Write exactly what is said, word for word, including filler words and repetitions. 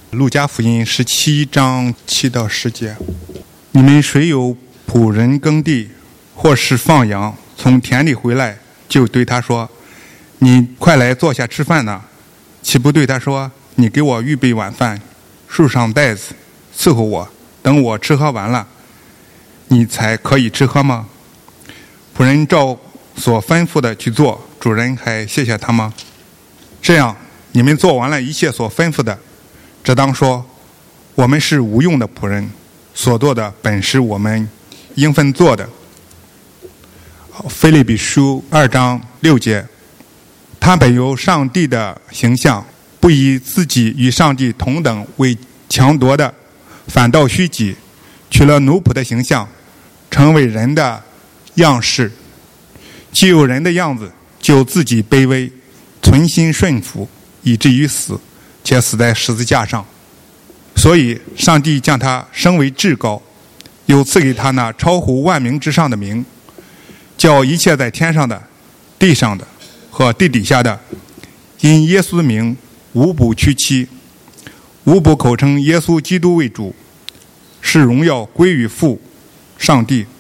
路加福音十七章七到十节：你们谁有仆人耕地，或是放羊，从田里回来，就对他说：你快来坐下吃饭呢？岂不对他说：你给我预备晚饭，束上带子，伺候我，等我吃喝完了，你才可以吃喝吗？仆人照所吩咐的去做，主人还谢谢他吗？这样，你们做完了一切所吩咐的，只当说：我们是无用的仆人，所做的本是我们应分做的。腓立比书二章六节：他本有上帝的形象，不以自己与上帝同等为强夺的，反倒虚己，取了奴仆的形象，成为人的样式。既有人的样子，就自己卑微，存心顺服，以至于死，且死在十字架上。所以上帝将他升为至高，又赐给他那超乎万名之上的名，叫一切在天上的、地上的和地底下的，因耶稣的名无不屈膝，无不口称耶稣基督为主，使荣耀归于父上帝。